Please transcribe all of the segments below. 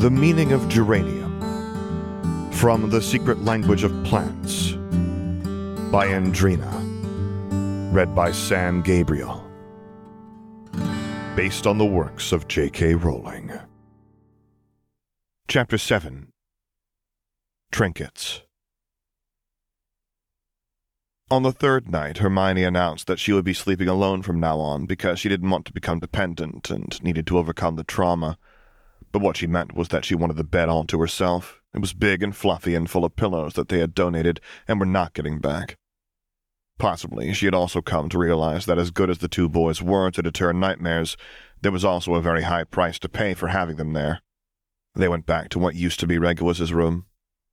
The Meaning of Geranium. From the Secret Language of Plants. By Andrina. Read by Sam Gabriel. Based on the works of J.K. Rowling. Chapter 7. Trinkets. On the third night, Hermione announced that she would be sleeping alone from now on because she didn't want to become dependent and needed to overcome the trauma. But what she meant was that she wanted the bed all to herself. It was big and fluffy and full of pillows that they had donated and were not getting back. Possibly, she had also come to realize that as good as the two boys were to deter nightmares, there was also a very high price to pay for having them there. They went back to what used to be Regulus's room.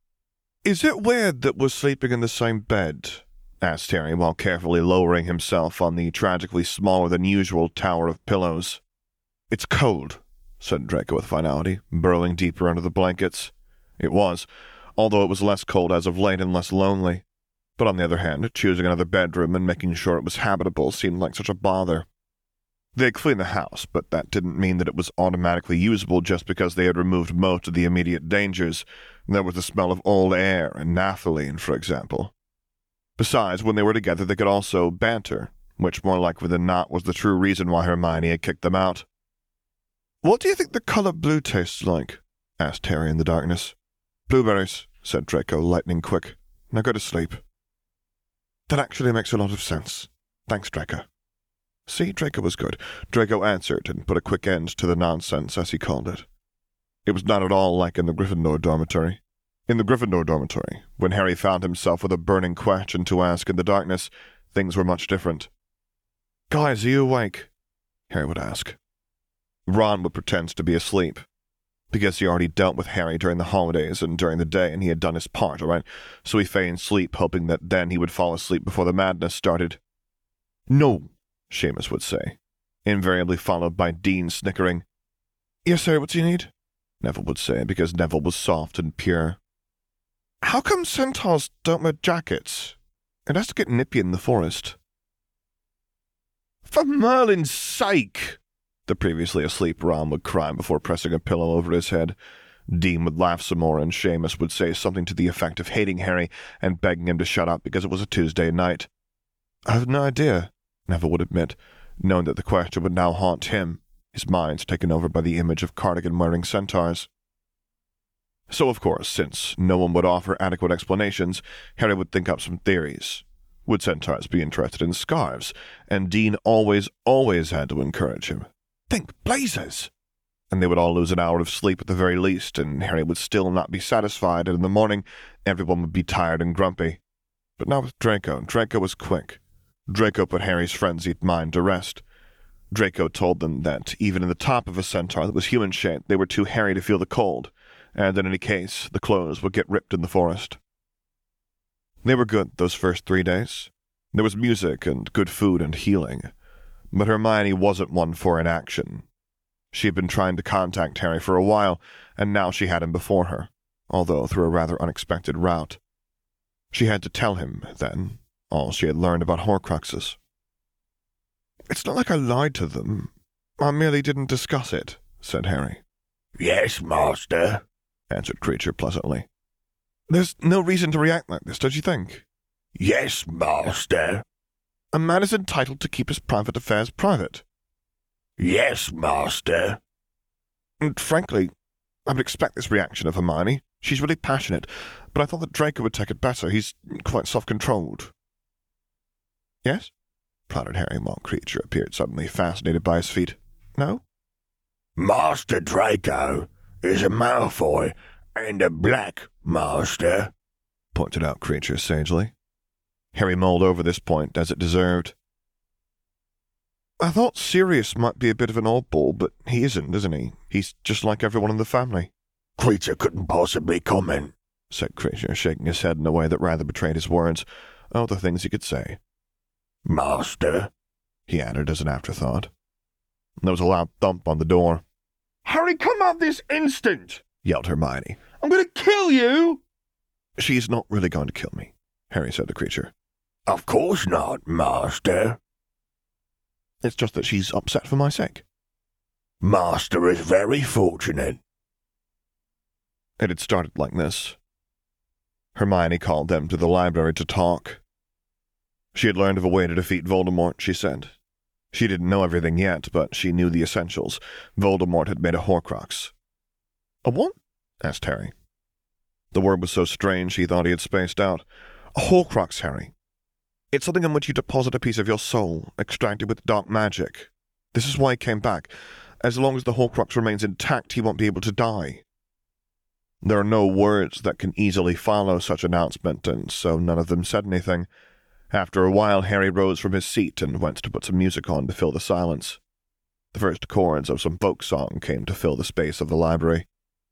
"Is it weird that we're sleeping in the same bed?" asked Harry while carefully lowering himself on the tragically smaller-than-usual tower of pillows. "It's cold," said Draco with finality, burrowing deeper under the blankets. It was, although it was less cold as of late and less lonely. But on the other hand, choosing another bedroom and making sure it was habitable seemed like such a bother. They had cleaned the house, but that didn't mean that it was automatically usable just because they had removed most of the immediate dangers. There was the smell of old air and naphthalene, for example. Besides, when they were together, they could also banter, which more likely than not was the true reason why Hermione had kicked them out. "What do you think the color blue tastes like?" asked Harry in the darkness. "Blueberries," said Draco, lightning quick. "Now go to sleep." "That actually makes a lot of sense. Thanks, Draco." See, Draco was good. Draco answered and put a quick end to the nonsense, as he called it. It was not at all like in the Gryffindor dormitory. In the Gryffindor dormitory, when Harry found himself with a burning question to ask in the darkness, things were much different. "Guys, are you awake?" Harry would ask. Ron would pretend to be asleep, because he already dealt with Harry during the holidays and during the day, and he had done his part, all right? So he feigned sleep, hoping that then he would fall asleep before the madness started. "No," Seamus would say, invariably followed by Dean snickering. "Yes, sir, what do you need?" Neville would say, because Neville was soft and pure. "How come centaurs don't wear jackets? It has to get nippy in the forest." "For Merlin's sake!" The previously asleep Ron would cry before pressing a pillow over his head. Dean would laugh some more, and Seamus would say something to the effect of hating Harry and begging him to shut up because it was a Tuesday night. "I have no idea," Neville would admit, knowing that the question would now haunt him, his mind taken over by the image of cardigan-wearing centaurs. So, of course, since no one would offer adequate explanations, Harry would think up some theories. Would centaurs be interested in scarves? And Dean always had to encourage him. "Think blazers!" And they would all lose an hour of sleep at the very least, and Harry would still not be satisfied, and in the morning everyone would be tired and grumpy. But not with Draco. Draco was quick. Draco put Harry's frenzied mind to rest. Draco told them that even in the top of a centaur that was human-shaped, they were too hairy to feel the cold, and in any case, the clothes would get ripped in the forest. They were good those first 3 days. There was music and good food and healing. But Hermione wasn't one for inaction. She had been trying to contact Harry for a while, and now she had him before her, although through a rather unexpected route. She had to tell him, then, all she had learned about Horcruxes. "It's not like I lied to them. I merely didn't discuss it," said Harry. "Yes, Master," answered Kreacher pleasantly. "There's no reason to react like this, don't you think?" "Yes, Master." "A man is entitled to keep his private affairs private." "Yes, Master." "And frankly, I would expect this reaction of Hermione. She's really passionate, but I thought that Draco would take it better. He's quite self-controlled." "Yes?" prodded Harry while Kreacher appeared suddenly fascinated by his feet. "No?" "Master Draco is a Malfoy and a Black Master," pointed out Kreacher sagely. Harry mulled over this point as it deserved. "I thought Sirius might be a bit of an oddball, but he isn't he? He's just like everyone in the family." "Kreacher couldn't possibly comment," said Kreacher, shaking his head in a way that rather betrayed his words. Oh, the things he could say. "Master," he added as an afterthought. There was a loud thump on the door. "Harry, come out this instant!" yelled Hermione. "I'm going to kill you!" "She's not really going to kill me," Harry said to Kreacher. "Of course not, Master." "It's just that she's upset for my sake." "Master is very fortunate." It had started like this. Hermione called them to the library to talk. She had learned of a way to defeat Voldemort, she said. She didn't know everything yet, but she knew the essentials. Voldemort had made a Horcrux. A what? Asked Harry. The word was so strange he thought he had spaced out. A Horcrux, Harry. It's something in which you deposit a piece of your soul, extracted with dark magic. This is why he came back. As long as the Horcrux remains intact, he won't be able to die. There are no words that can easily follow such announcement, and so none of them said anything. After a while, Harry rose from his seat and went to put some music on to fill the silence. The first chords of some folk song came to fill the space of the library.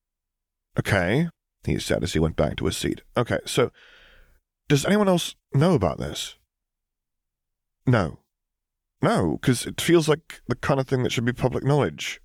Okay, he said as he went back to his seat. Okay, so, does anyone else know about this? No. No, because it feels like the kind of thing that should be public knowledge.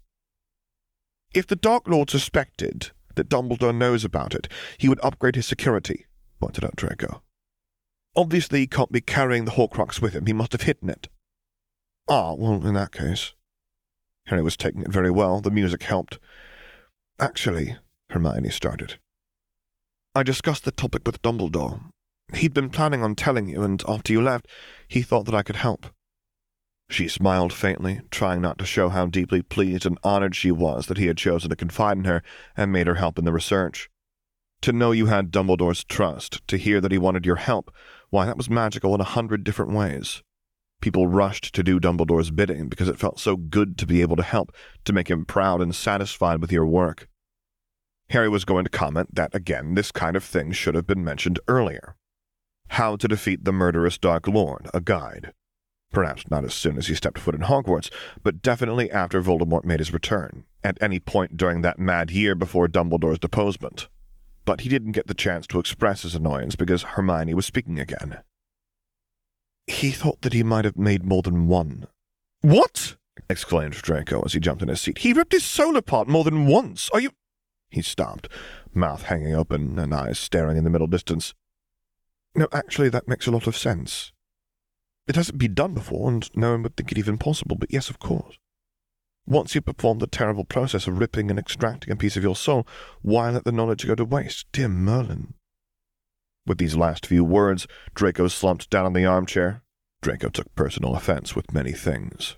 If the Dark Lord suspected that Dumbledore knows about it, he would upgrade his security, pointed out Draco. Obviously, he can't be carrying the Horcrux with him. He must have hidden it. Ah, well, in that case. Harry was taking it very well. The music helped. Actually, Hermione started. I discussed the topic with Dumbledore. He'd been planning on telling you, and after you left, he thought that I could help. She smiled faintly, trying not to show how deeply pleased and honored she was that he had chosen to confide in her and made her help in the research. To know you had Dumbledore's trust, to hear that he wanted your help, why, that was magical in 100 different ways. People rushed to do Dumbledore's bidding because it felt so good to be able to help, to make him proud and satisfied with your work. Harry was going to comment that, again, this kind of thing should have been mentioned earlier. How to defeat the murderous Dark Lord, a guide. Perhaps not as soon as he stepped foot in Hogwarts, but definitely after Voldemort made his return, at any point during that mad year before Dumbledore's deposement. But he didn't get the chance to express his annoyance because Hermione was speaking again. He thought that he might have made more than one. What? Exclaimed Draco as he jumped in his seat. He ripped his soul apart more than once. Are you... He stopped, mouth hanging open and eyes staring in the middle distance. No, actually, that makes a lot of sense. It hasn't been done before, and no one would think it even possible, but yes, of course. Once you perform the terrible process of ripping and extracting a piece of your soul, why let the knowledge go to waste, dear Merlin? With these last few words, Draco slumped down in the armchair. Draco took personal offense with many things.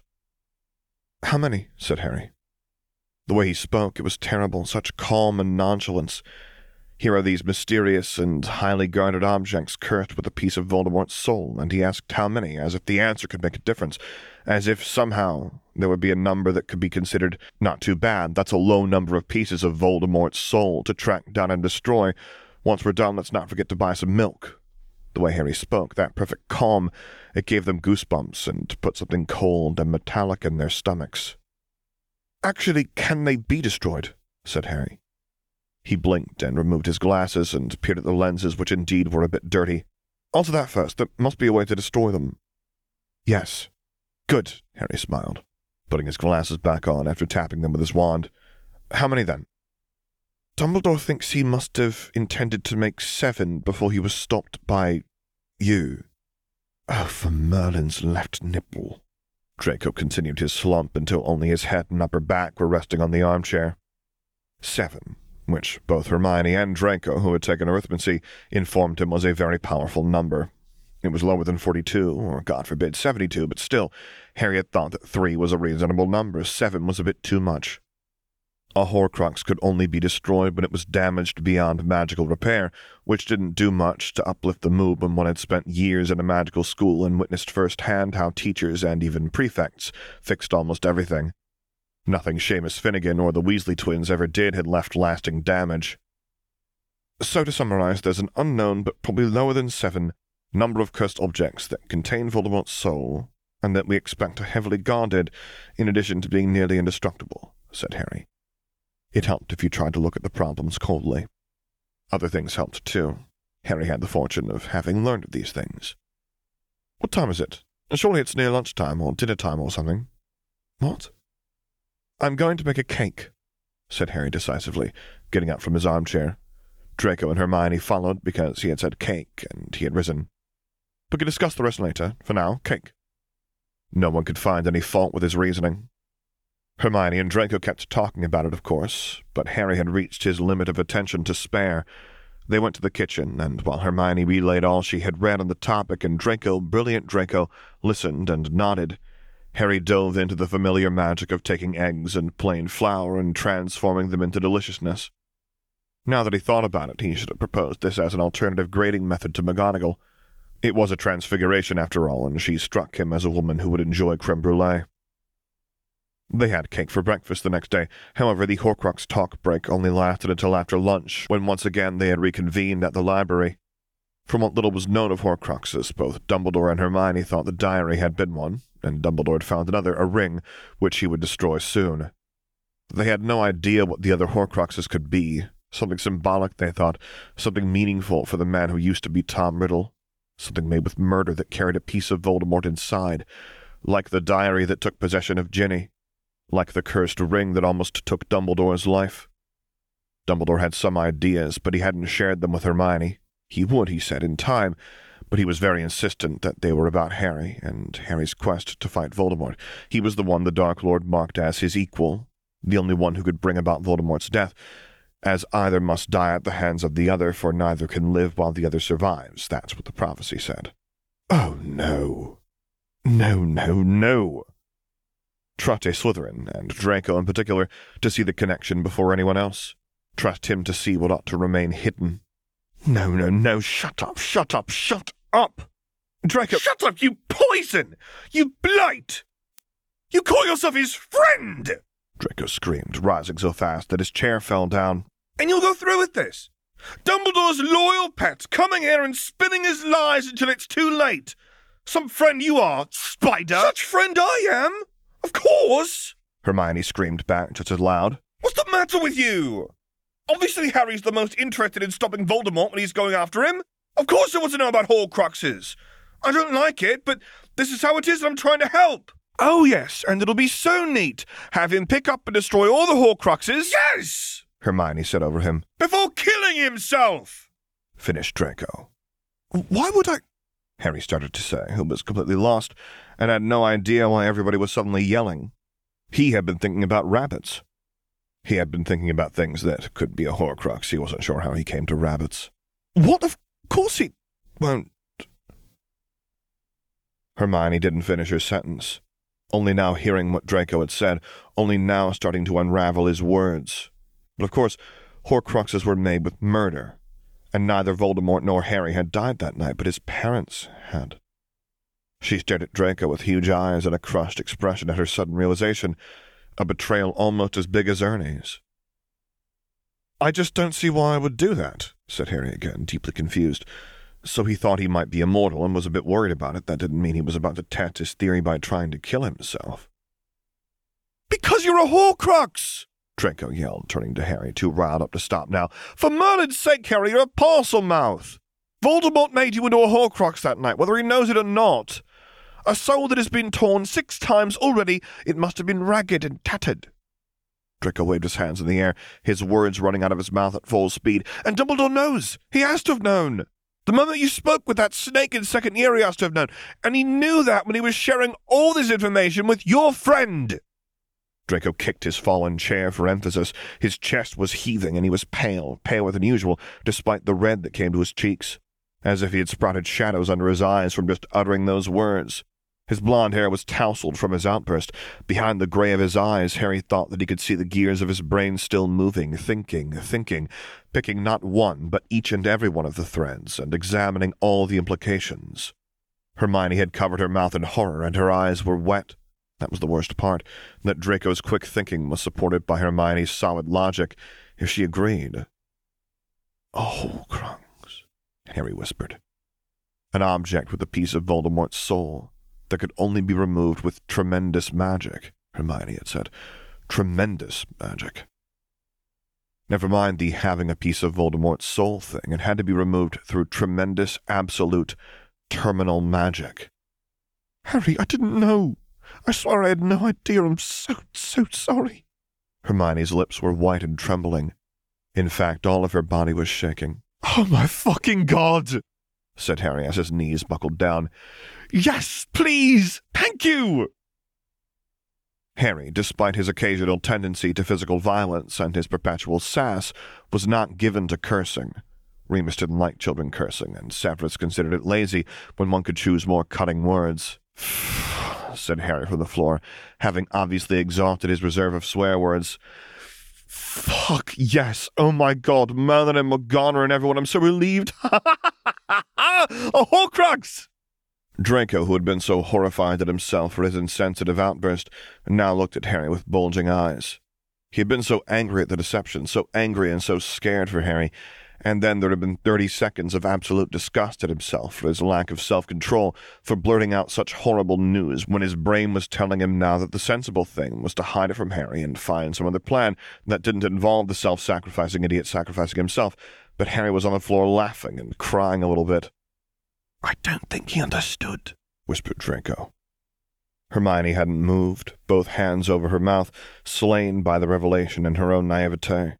How many? Said Harry. The way he spoke, it was terrible, such calm and nonchalance. Here are these mysterious and highly guarded objects cursed with a piece of Voldemort's soul, and he asked how many, as if the answer could make a difference, as if somehow there would be a number that could be considered not too bad. That's a low number of pieces of Voldemort's soul to track down and destroy. Once we're done, let's not forget to buy some milk. The way Harry spoke, that perfect calm, it gave them goosebumps and put something cold and metallic in their stomachs. Actually, can they be destroyed? Said Harry. He blinked and removed his glasses and peered at the lenses, which indeed were a bit dirty. Answer that first. There must be a way to destroy them. Yes. Good, Harry smiled, putting his glasses back on after tapping them with his wand. How many then? Dumbledore thinks he must have intended to make 7 before he was stopped by you. Oh, for Merlin's left nipple. Draco continued his slump until only his head and upper back were resting on the armchair. 7. Which both Hermione and Draco, who had taken arithmancy, informed him was a very powerful number. It was lower than 42, or God forbid 72, but still, Harry had thought that 3 was a reasonable number. 7 was a bit too much. A Horcrux could only be destroyed when it was damaged beyond magical repair, which didn't do much to uplift the mood when one had spent years in a magical school and witnessed firsthand how teachers and even prefects fixed almost everything. Nothing Seamus Finnegan or the Weasley twins ever did had left lasting damage. So to summarize, there's an unknown, but probably lower than 7, number of cursed objects that contain Voldemort's soul, and that we expect are heavily guarded, in addition to being nearly indestructible, said Harry. It helped if you tried to look at the problems coldly. Other things helped too. Harry had the fortune of having learned of these things. What time is it? Surely it's near lunchtime or dinner time or something. What? I'm going to make a cake, said Harry decisively, getting up from his armchair. Draco and Hermione followed because he had said cake and he had risen. We can discuss the rest later. For now, cake. No one could find any fault with his reasoning. Hermione and Draco kept talking about it, of course, but Harry had reached his limit of attention to spare. They went to the kitchen, and while Hermione relayed all she had read on the topic and Draco, brilliant Draco, listened and nodded, Harry dove into the familiar magic of taking eggs and plain flour and transforming them into deliciousness. Now that he thought about it, he should have proposed this as an alternative grading method to McGonagall. It was a transfiguration, after all, and she struck him as a woman who would enjoy creme brulee. They had cake for breakfast the next day. However, the Horcrux talk break only lasted until after lunch, when once again they had reconvened at the library. From what little was known of Horcruxes, both Dumbledore and Hermione thought the diary had been one, and Dumbledore had found another, a ring, which he would destroy soon. They had no idea what the other Horcruxes could be. Something symbolic, they thought, something meaningful for the man who used to be Tom Riddle, something made with murder that carried a piece of Voldemort inside, like the diary that took possession of Ginny, like the cursed ring that almost took Dumbledore's life. Dumbledore had some ideas, but he hadn't shared them with Hermione. He would, he said, in time, but he was very insistent that they were about Harry and Harry's quest to fight Voldemort. He was the one the Dark Lord marked as his equal, the only one who could bring about Voldemort's death, as either must die at the hands of the other, for neither can live while the other survives. That's what the prophecy said. Oh, no. No, no, no. Trust a Slytherin, and Draco in particular, to see the connection before anyone else. Trust him to see what ought to remain hidden. No, no, no, shut up, shut up, shut up! Draco— Shut up, you poison! You blight! You call yourself his friend! Draco screamed, rising so fast that his chair fell down. And you'll go through with this? Dumbledore's loyal pet coming here and spinning his lies until it's too late. Some friend you are, Spider! Such friend I am! Of course! Hermione screamed back just as loud. What's the matter with you? Obviously Harry's the most interested in stopping Voldemort when he's going after him. Of course I want to know about Horcruxes. I don't like it, but this is how it is and I'm trying to help. Oh yes, and it'll be so neat. Have him pick up and destroy all the Horcruxes. Yes! Hermione said over him. Before killing himself! Finished Draco. Why would I— Harry started to say, who was completely lost, and had no idea why everybody was suddenly yelling. He had been thinking about rabbits. He had been thinking about things that could be a Horcrux. He wasn't sure how he came to rabbits. What? Of course he won't. Hermione didn't finish her sentence, only now hearing what Draco had said, only now starting to unravel his words. But of course, Horcruxes were made with murder, and neither Voldemort nor Harry had died that night, but his parents had. She stared at Draco with huge eyes and a crushed expression at her sudden realization, a betrayal almost as big as Ernie's. I just don't see why I would do that, said Harry again, deeply confused. So he thought he might be immortal and was a bit worried about it. That didn't mean he was about to test his theory by trying to kill himself. Because you're a Horcrux! Draco yelled, turning to Harry, too riled up to stop now. For Merlin's sake, Harry, you're a Parselmouth! Voldemort made you into a Horcrux that night, whether he knows it or not. A soul that has been torn 6 times already, it must have been ragged and tattered. Draco waved his hands in the air, his words running out of his mouth at full speed. And Dumbledore knows! He has to have known! The moment you spoke with that snake in second year, he has to have known. And he knew that when he was sharing all this information with your friend! Draco kicked his fallen chair for emphasis. His chest was heaving, and he was pale, paler than usual, despite the red that came to his cheeks, as if he had sprouted shadows under his eyes from just uttering those words. His blonde hair was tousled from his outburst. Behind the gray of his eyes, Harry thought that he could see the gears of his brain still moving, thinking, picking not one, but each and every one of the threads, and examining all the implications. Hermione had covered her mouth in horror, and her eyes were wet. That was the worst part, that Draco's quick thinking was supported by Hermione's solid logic, if she agreed. Oh, Horcrux, Harry whispered. An object with a piece of Voldemort's soul that could only be removed with tremendous magic, Hermione had said. Tremendous magic. Never mind the having a piece of Voldemort's soul thing. It had to be removed through tremendous, absolute, terminal magic. Harry, I didn't know. I swear I had no idea. I'm so sorry. Hermione's lips were white and trembling. In fact, all of her body was shaking. Oh my fucking God! Said Harry as his knees buckled down. Yes, please! Thank you! Harry, despite his occasional tendency to physical violence and his perpetual sass, was not given to cursing. Remus didn't like children cursing, and Severus considered it lazy when one could choose more cutting words. Said Harry from the floor, having obviously exhausted his reserve of swear words. Fuck, yes. Oh my god, Merlin and Morgana and everyone, I'm so relieved. A Horcrux! Draco, who had been so horrified at himself for his insensitive outburst, now looked at Harry with bulging eyes. He had been so angry at the deception, so angry and so scared for Harry, and then there had been 30 seconds of absolute disgust at himself for his lack of self-control, for blurting out such horrible news when his brain was telling him now that the sensible thing was to hide it from Harry and find some other plan that didn't involve the self-sacrificing idiot sacrificing himself. But Harry was on the floor laughing and crying a little bit. "I don't think he understood," whispered Draco. Hermione hadn't moved, both hands over her mouth, slain by the revelation and her own naivete.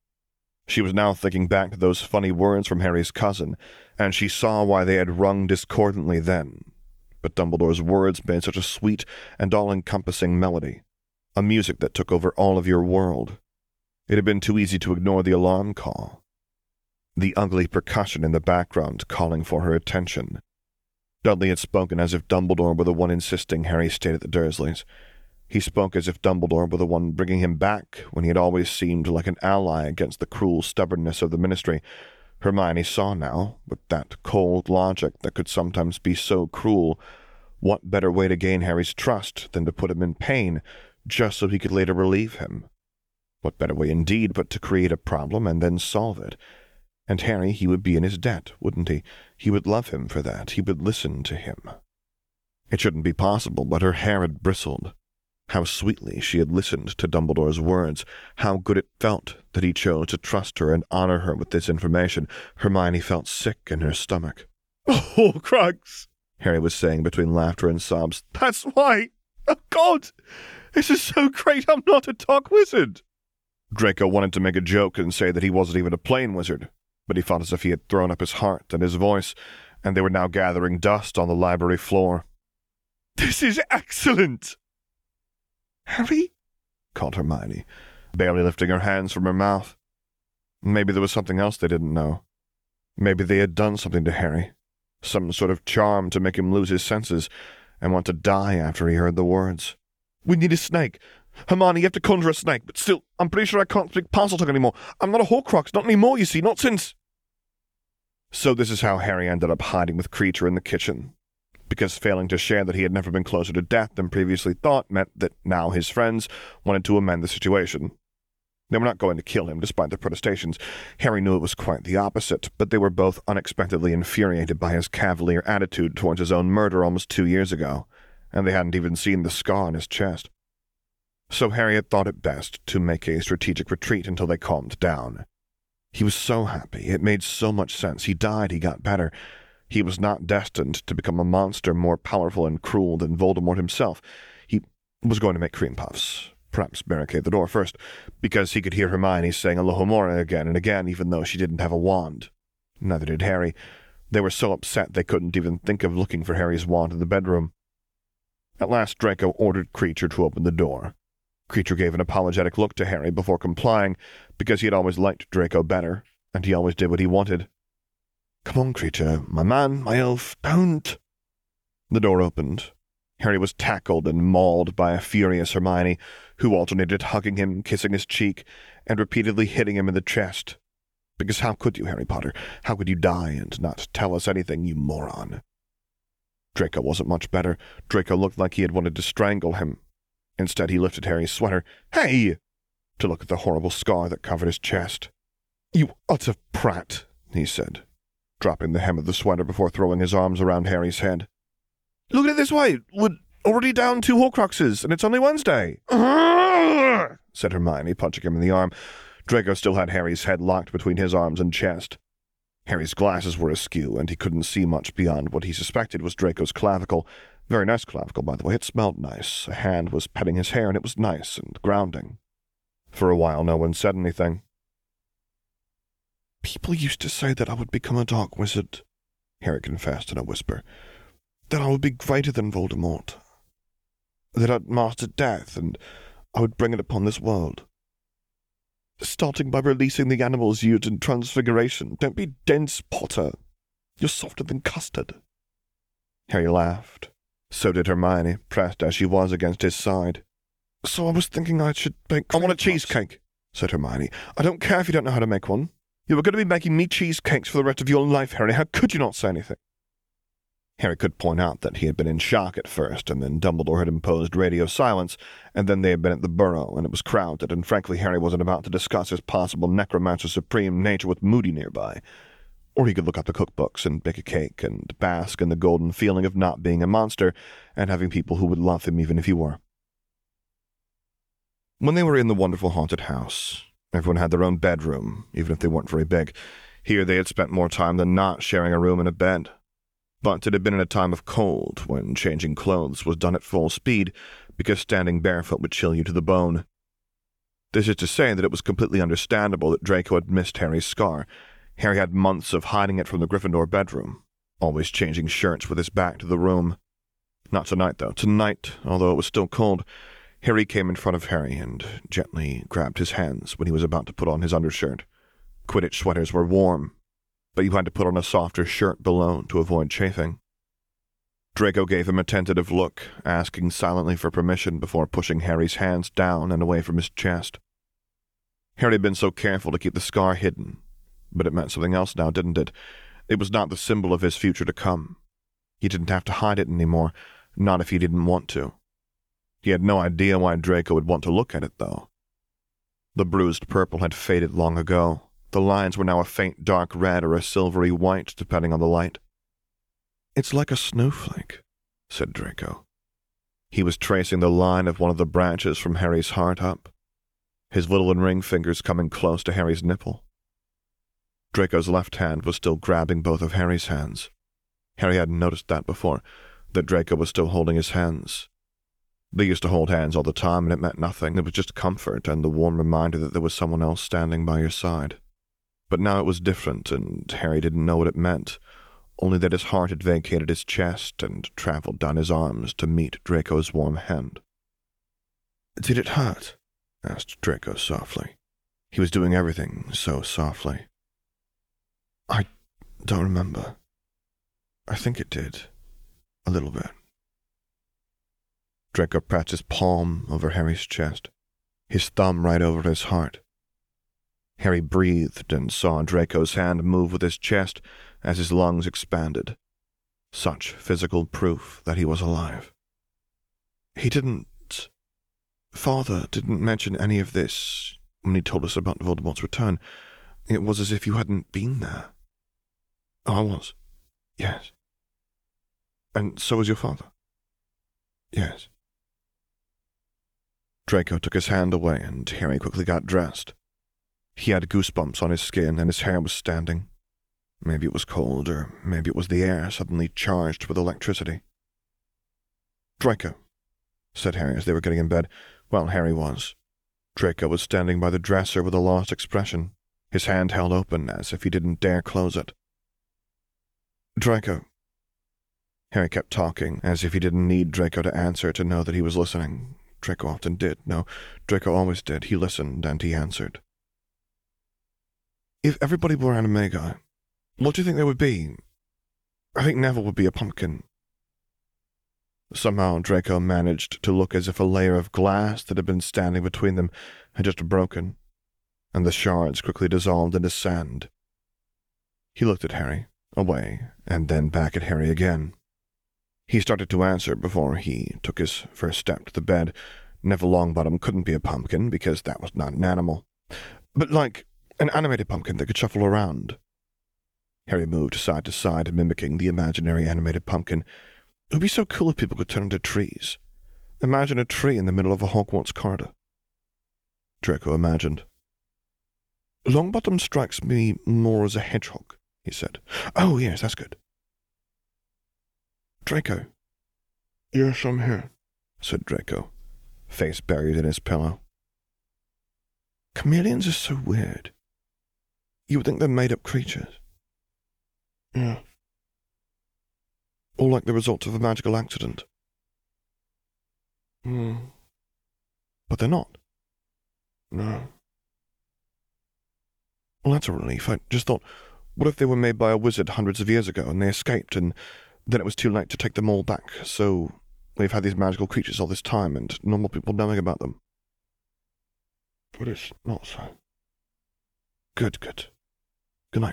She was now thinking back to those funny words from Harry's cousin, and she saw why they had rung discordantly then. But Dumbledore's words made such a sweet and all-encompassing melody, a music that took over all of your world. It had been too easy to ignore the alarm call. The ugly percussion in the background calling for her attention. Dudley had spoken as if Dumbledore were the one insisting Harry stayed at the Dursleys. He spoke as if Dumbledore were the one bringing him back when he had always seemed like an ally against the cruel stubbornness of the Ministry. Hermione saw now, with that cold logic that could sometimes be so cruel, what better way to gain Harry's trust than to put him in pain, just so he could later relieve him. What better way indeed but to create a problem and then solve it? And Harry, he would be in his debt, wouldn't he? He would love him for that. He would listen to him. It shouldn't be possible, but her hair had bristled. How sweetly she had listened to Dumbledore's words. How good it felt that he chose to trust her and honor her with this information. Hermione felt sick in her stomach. "Oh, Horcrux," Harry was saying between laughter and sobs. "That's why! Oh, God! This is so great I'm not a dark wizard!" Draco wanted to make a joke and say that he wasn't even a plain wizard, but he felt as if he had thrown up his heart and his voice, and they were now gathering dust on the library floor. "This is excellent!" "Harry?" called Hermione, barely lifting her hands from her mouth. Maybe there was something else they didn't know. Maybe they had done something to Harry, some sort of charm to make him lose his senses and want to die after he heard the words. "We need a snake. Hermione, you have to conjure a snake, but still, I'm pretty sure I can't speak Parseltongue anymore. I'm not a Horcrux, not anymore, you see, not since—" So this is how Harry ended up hiding with Kreacher in the kitchen, because failing to share that he had never been closer to death than previously thought meant that now his friends wanted to amend the situation. They were not going to kill him despite their protestations. Harry knew it was quite the opposite, but they were both unexpectedly infuriated by his cavalier attitude towards his own murder almost 2 years ago, and they hadn't even seen the scar on his chest. So Harry had thought it best to make a strategic retreat until they calmed down. He was so happy. It made so much sense. He died, he got better. He was not destined to become a monster more powerful and cruel than Voldemort himself. He was going to make cream puffs, perhaps barricade the door first, because he could hear Hermione saying Alohomora again and again, even though she didn't have a wand. Neither did Harry. They were so upset they couldn't even think of looking for Harry's wand in the bedroom. At last Draco ordered Kreacher to open the door. Kreacher gave an apologetic look to Harry before complying, because he had always liked Draco better, and he always did what he wanted. "Come on, Kreacher, my man, my elf, don't—" The door opened. Harry was tackled and mauled by a furious Hermione, who alternated hugging him, kissing his cheek, and repeatedly hitting him in the chest. Because how could you, Harry Potter? How could you die and not tell us anything, you moron? Draco wasn't much better. Draco looked like he had wanted to strangle him. Instead, he lifted Harry's sweater. "Hey!" to look at the horrible scar that covered his chest. "You utter prat," he said, dropping the hem of the sweater before throwing his arms around Harry's head. "Look at it this way. We're already down 2 Horcruxes, and it's only Wednesday," said Hermione, punching him in the arm. Draco still had Harry's head locked between his arms and chest. Harry's glasses were askew, and he couldn't see much beyond what he suspected was Draco's clavicle. Very nice clavicle, by the way. It smelled nice. A hand was petting his hair, and it was nice and grounding. For a while, no one said anything. "People used to say that I would become a dark wizard," Harry confessed in a whisper. "That I would be greater than Voldemort. that I'd mastered death, and I would bring it upon this world. Starting by releasing the animals used in transfiguration. Don't be dense, Potter. You're softer than custard. Harry laughed. So did Hermione, pressed as she was against his side. So I was thinking I should bake... I want a cheesecake, said Hermione. I don't care if you don't know how to make one. You were going to be making me cheesecakes for the rest of your life, Harry. How could you not say anything? Harry could point out that he had been in shock at first, and then Dumbledore had imposed radio silence, and then they had been at the Burrow, and it was crowded, and frankly Harry wasn't about to discuss his possible Necromancer Supreme nature with Moody nearby. Or he could look up the cookbooks and bake a cake, and bask in the golden feeling of not being a monster, and having people who would love him even if he were. When they were in the wonderful haunted house, everyone had their own bedroom, even if they weren't very big. Here they had spent more time than not sharing a room and a bed. But it had been in a time of cold, when changing clothes was done at full speed, because standing barefoot would chill you to the bone. This is to say that it was completely understandable that Draco had missed Harry's scar. Harry had months of hiding it from the Gryffindor bedroom, always changing shirts with his back to the room. Not tonight, though. Tonight, although it was still cold, Harry came in front of Harry and gently grabbed his hands when he was about to put on his undershirt. Quidditch sweaters were warm, but you had to put on a softer shirt below to avoid chafing. Draco gave him a tentative look, asking silently for permission before pushing Harry's hands down and away from his chest. Harry had been so careful to keep the scar hidden, but it meant something else now, didn't it? It was not the symbol of his future to come. He didn't have to hide it anymore, not if he didn't want to. He had no idea why Draco would want to look at it, though. The bruised purple had faded long ago. The lines were now a faint dark red or a silvery white, depending on the light. "It's like a snowflake," said Draco. He was tracing the line of one of the branches from Harry's heart up, his little and ring fingers coming close to Harry's nipple. Draco's left hand was still grabbing both of Harry's hands. Harry hadn't noticed that before, that Draco was still holding his hands. They used to hold hands all the time, and it meant nothing. It was just comfort and the warm reminder that there was someone else standing by your side. But now it was different, and Harry didn't know what it meant, only that his heart had vacated his chest and traveled down his arms to meet Draco's warm hand. "Did it hurt?" asked Draco softly. He was doing everything so softly. "I don't remember. I think it did. A little bit." Draco pressed his palm over Harry's chest, his thumb right over his heart. Harry breathed and saw Draco's hand move with his chest as his lungs expanded. Such physical proof that he was alive. Father didn't mention any of this when he told us about Voldemort's return. It was as if you hadn't been there." "Oh, I was. Yes." "And so was your father?" "Yes." Draco took his hand away, and Harry quickly got dressed. He had goosebumps on his skin, and his hair was standing. Maybe it was cold, or maybe it was the air suddenly charged with electricity. "Draco," said Harry as they were getting in bed. Well, Harry was. Draco was standing by the dresser with a lost expression, his hand held open as if he didn't dare close it. "Draco." Harry kept talking, as if he didn't need Draco to answer to know that he was listening. Draco often did. No, Draco always did. He listened, and he answered. "If everybody were animagi, what do you think they would be? I think Neville would be a pumpkin." Somehow Draco managed to look as if a layer of glass that had been standing between them had just broken, and the shards quickly dissolved into sand. He looked at Harry, away, and then back at Harry again. He started to answer before he took his first step to the bed. Neville Longbottom couldn't be a pumpkin, because that was not an animal. But like an animated pumpkin that could shuffle around. Harry moved side to side, mimicking the imaginary animated pumpkin. It would be so cool if people could turn into trees. Imagine a tree in the middle of a Hogwarts corridor. Draco imagined. "Longbottom strikes me more as a hedgehog," he said. "Oh, yes, that's good." "Draco." "Yes, I'm here," said Draco, face buried in his pillow. "Chameleons are so weird. You would think they're made-up creatures." "Yeah." "Or like the result of a magical accident." But they're not. No. Well, that's a relief. I just thought, what if they were made by a wizard hundreds of years ago and they escaped, and then it was too late to take them all back, so we've had these magical creatures all this time and normal people knowing about them. But it's not so. Good. Good night.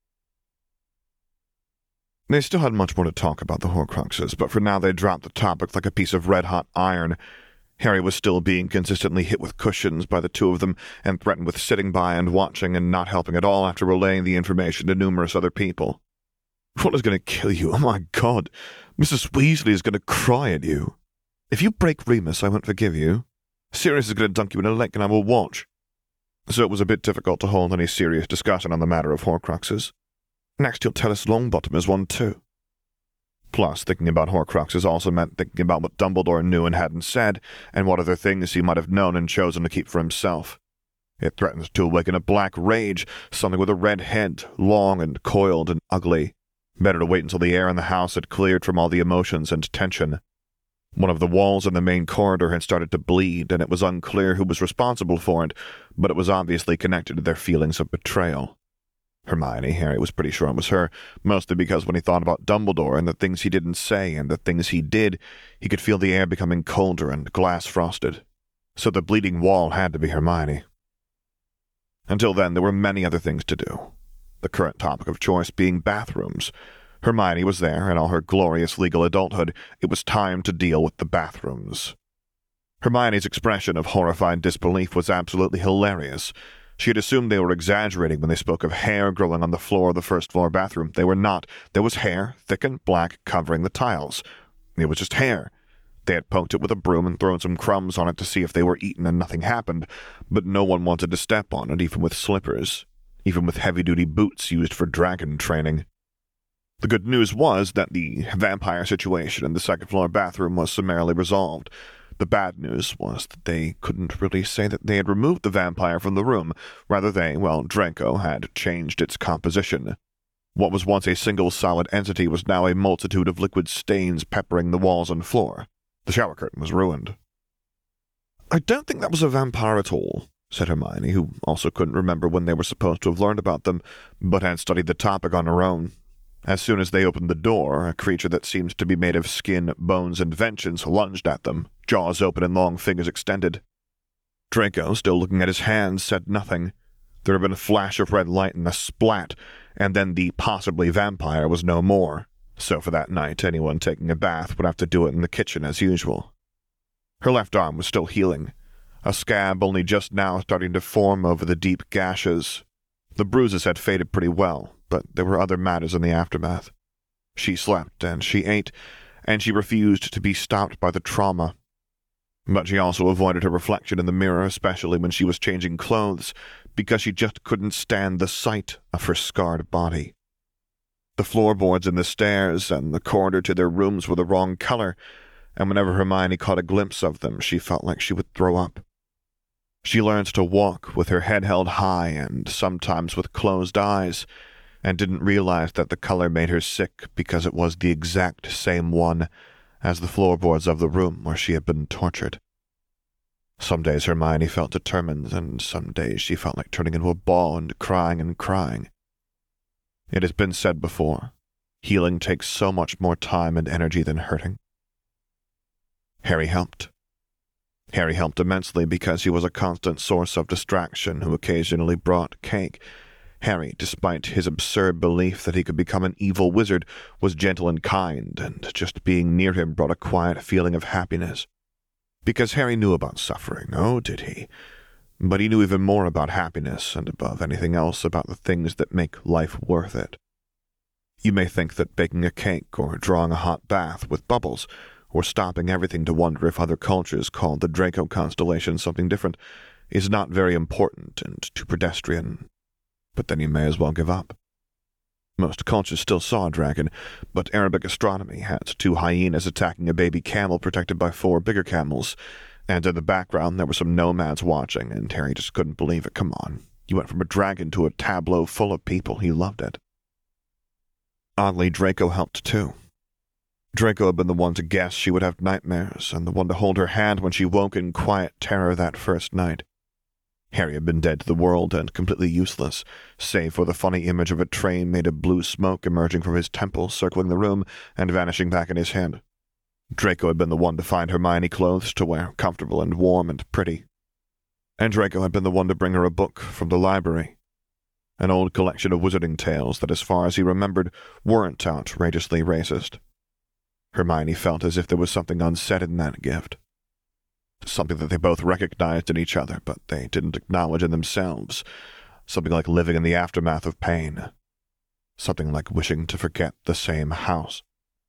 They still had much more to talk about the Horcruxes, but for now they dropped the topic like a piece of red-hot iron. Harry was still being consistently hit with cushions by the two of them and threatened with sitting by and watching and not helping at all after relaying the information to numerous other people. What is going to kill you? Oh my God. Mrs. Weasley is going to cry at you. If you break Remus, I won't forgive you. Sirius is going to dunk you in a lake and I will watch. So it was a bit difficult to hold any serious discussion on the matter of Horcruxes. Next he'll tell us Longbottom is one too. Plus, thinking about Horcruxes also meant thinking about what Dumbledore knew and hadn't said, and what other things he might have known and chosen to keep for himself. It threatened to awaken a black rage, something with a red head, long and coiled and ugly. Better to wait until the air in the house had cleared from all the emotions and tension. One of the walls in the main corridor had started to bleed, and it was unclear who was responsible for it, but it was obviously connected to their feelings of betrayal. Hermione, Harry was pretty sure it was her, mostly because when he thought about Dumbledore and the things he didn't say and the things he did, he could feel the air becoming colder and glass-frosted. So the bleeding wall had to be Hermione. Until then, there were many other things to do. The current topic of choice being bathrooms. Hermione was there in all her glorious legal adulthood. It was time to deal with the bathrooms. Hermione's expression of horrified disbelief was absolutely hilarious. She had assumed they were exaggerating when they spoke of hair growing on the floor of the first-floor bathroom. They were not. There was hair, thick and black, covering the tiles. It was just hair. They had poked it with a broom and thrown some crumbs on it to see if they were eaten, and nothing happened, but no one wanted to step on it, even with slippers, even with heavy-duty boots used for dragon training. The good news was that the vampire situation in the second-floor bathroom was summarily resolved. The bad news was that they couldn't really say that they had removed the vampire from the room. Rather Draco had changed its composition. What was once a single solid entity was now a multitude of liquid stains peppering the walls and floor. The shower curtain was ruined. "I don't think that was a vampire at all," said Hermione, who also couldn't remember when they were supposed to have learned about them, but had studied the topic on her own. As soon as they opened the door, a creature that seemed to be made of skin, bones, and vengeance lunged at them, jaws open and long fingers extended. Draco, still looking at his hands, said nothing. There had been a flash of red light and a splat, and then the possibly vampire was no more. So for that night, anyone taking a bath would have to do it in the kitchen as usual. Her left arm was still healing, a scab only just now starting to form over the deep gashes. The bruises had faded pretty well, but there were other matters in the aftermath. She slept, and she ate, and she refused to be stopped by the trauma. But she also avoided her reflection in the mirror, especially when she was changing clothes, because she just couldn't stand the sight of her scarred body. The floorboards and the stairs and the corridor to their rooms were the wrong color, and whenever Hermione caught a glimpse of them, she felt like she would throw up. She learned to walk with her head held high and sometimes with closed eyes, and didn't realize that the color made her sick because it was the exact same one as the floorboards of the room where she had been tortured. Some days Hermione felt determined, and some days she felt like turning into a ball and crying and crying. It has been said before, healing takes so much more time and energy than hurting. Harry helped. Harry helped immensely because he was a constant source of distraction who occasionally brought cake. Harry, despite his absurd belief that he could become an evil wizard, was gentle and kind, and just being near him brought a quiet feeling of happiness. Because Harry knew about suffering, oh, did he? But he knew even more about happiness, and above anything else about the things that make life worth it. You may think that baking a cake, or drawing a hot bath with bubbles, or stopping everything to wonder if other cultures called the Draco constellation something different, is not very important and too pedestrian. But then you may as well give up. Most cultures still saw a dragon, but Arabic astronomy had 2 hyenas attacking a baby camel protected by 4 bigger camels, and in the background there were some nomads watching, and Harry just couldn't believe it. Come on. You went from a dragon to a tableau full of people. He loved it. Oddly, Draco helped too. Draco had been the one to guess she would have nightmares, and the one to hold her hand when she woke in quiet terror that first night. Harry had been dead to the world and completely useless, save for the funny image of a train made of blue smoke emerging from his temples, circling the room, and vanishing back in his head. Draco had been the one to find Hermione clothes to wear, comfortable and warm and pretty. And Draco had been the one to bring her a book from the library. An old collection of wizarding tales that, as far as he remembered, weren't outrageously racist. Hermione felt as if there was something unsaid in that gift. Something that they both recognized in each other, but they didn't acknowledge in themselves. Something like living in the aftermath of pain. Something like wishing to forget the same house.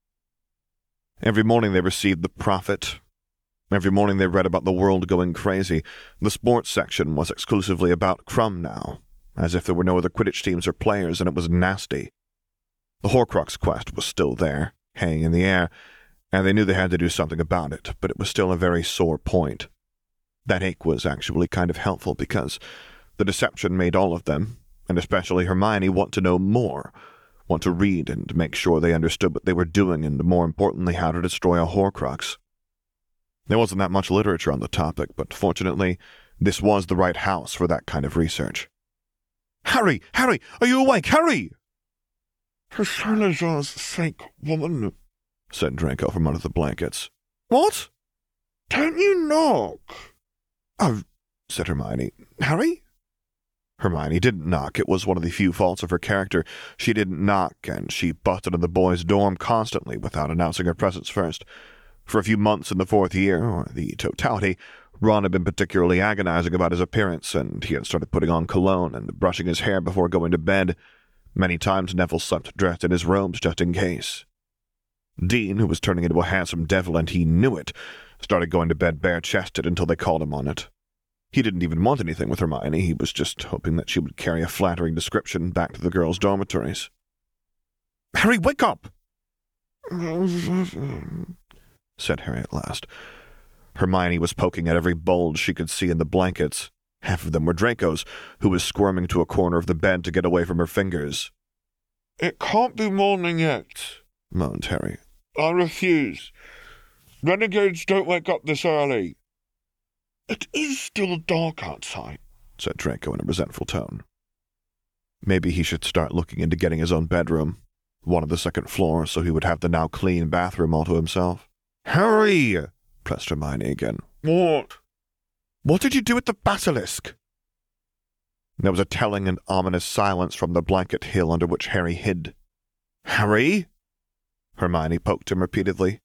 Every morning they received the Prophet. Every morning they read about the world going crazy. The sports section was exclusively about Krum now, as if there were no other Quidditch teams or players, and it was nasty. The Horcrux quest was still there, hanging in the air, and they knew they had to do something about it, but it was still a very sore point. That ache was actually kind of helpful because the deception made all of them, and especially Hermione, want to know more, want to read and make sure they understood what they were doing and, more importantly, how to destroy a Horcrux. There wasn't that much literature on the topic, but fortunately, this was the right house for that kind of research. "Harry! Harry! Are you awake? Harry!" "For Salazar's sake, woman," said Draco from under the blankets. "What?" "Don't you knock." "Oh," said Hermione. "Harry?" Hermione didn't knock. It was one of the few faults of her character. She didn't knock, and she busted in the boys' dorm constantly without announcing her presence first. For a few months in the fourth year, or the totality, Ron had been particularly agonizing about his appearance, and he had started putting on cologne and brushing his hair before going to bed. Many times Neville slept dressed in his robes just in case. Dean, who was turning into a handsome devil and he knew it, started going to bed bare-chested until they called him on it. He didn't even want anything with Hermione. He was just hoping that she would carry a flattering description back to the girls' dormitories. "Harry, wake up!" said Harry at last. Hermione was poking at every bulge she could see in the blankets. Half of them were Draco's, who was squirming to a corner of the bed to get away from her fingers. "It can't be morning yet," moaned Harry. "I refuse. Renegades don't wake up this early." "It is still dark outside," said Draco in a resentful tone. Maybe he should start looking into getting his own bedroom, one on the second floor, so he would have the now clean bathroom all to himself. "Harry!" pressed Hermione again. "What?" "What did you do with the basilisk?" There was a telling and ominous silence from the blanket hill under which Harry hid. "Harry?" Hermione poked him repeatedly.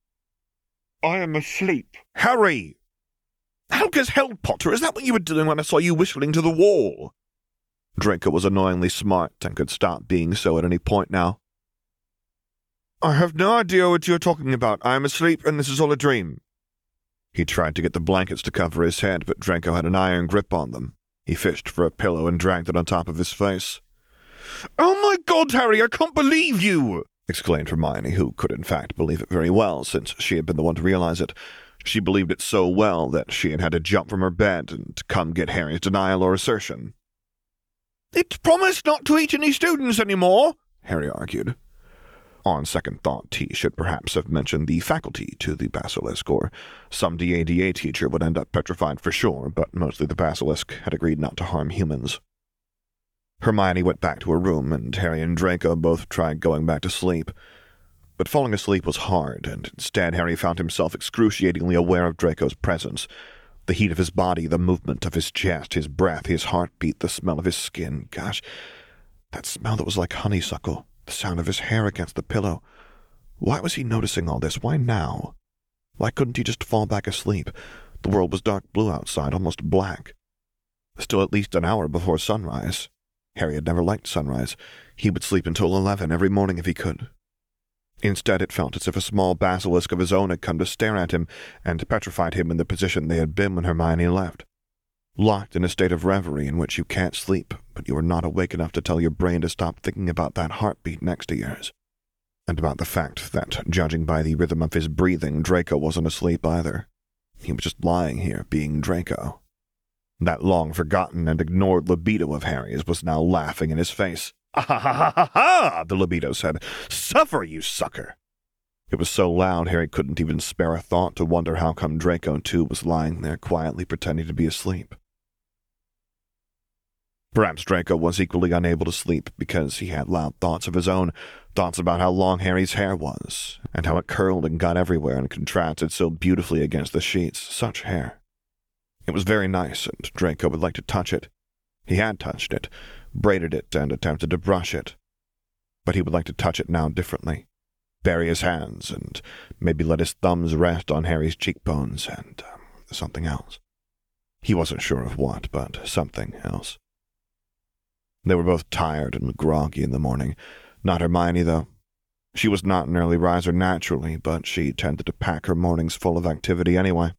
"I am asleep." "Harry!" "How as hell, Potter? Is that what you were doing when I saw you whistling to the wall?" Draco was annoyingly smart and could stop being so at any point now. "I have no idea what you're talking about. I am asleep and this is all a dream." He tried to get the blankets to cover his head, but Draco had an iron grip on them. He fished for a pillow and dragged it on top of his face. "Oh my God, Harry, I can't believe you!" exclaimed Hermione, who could in fact believe it very well, since she had been the one to realize it. She believed it so well that she had had to jump from her bed and come get Harry's denial or assertion. "It's promised not to eat any students anymore," Harry argued. On second thought, he should perhaps have mentioned the faculty to the basilisk, or some DADA teacher would end up petrified for sure, but mostly the basilisk had agreed not to harm humans. Hermione went back to her room, and Harry and Draco both tried going back to sleep. But falling asleep was hard, and instead Harry found himself excruciatingly aware of Draco's presence. The heat of his body, the movement of his chest, his breath, his heartbeat, the smell of his skin. Gosh, that smell that was like honeysuckle, the sound of his hair against the pillow. Why was he noticing all this? Why now? Why couldn't he just fall back asleep? The world was dark blue outside, almost black. Still at least an hour before sunrise. Harry had never liked sunrise. He would sleep until 11 every morning if he could. Instead, it felt as if a small basilisk of his own had come to stare at him and petrified him in the position they had been when Hermione left. Locked in a state of reverie in which you can't sleep, but you are not awake enough to tell your brain to stop thinking about that heartbeat next to yours. And about the fact that, judging by the rhythm of his breathing, Draco wasn't asleep either. He was just lying here, being Draco. That long-forgotten and ignored libido of Harry's was now laughing in his face. "Ah ha ha ha ha!" the libido said. "Suffer, you sucker!" It was so loud Harry couldn't even spare a thought to wonder how come Draco, too, was lying there quietly pretending to be asleep. Perhaps Draco was equally unable to sleep because he had loud thoughts of his own, thoughts about how long Harry's hair was, and how it curled and got everywhere and contrasted so beautifully against the sheets. Such hair. It was very nice, and Draco would like to touch it. He had touched it, braided it, and attempted to brush it. But he would like to touch it now differently. Bury his hands, and maybe let his thumbs rest on Harry's cheekbones, and something else. He wasn't sure of what, but something else. They were both tired and groggy in the morning. Not Hermione, though. She was not an early riser naturally, but she tended to pack her mornings full of activity anyway.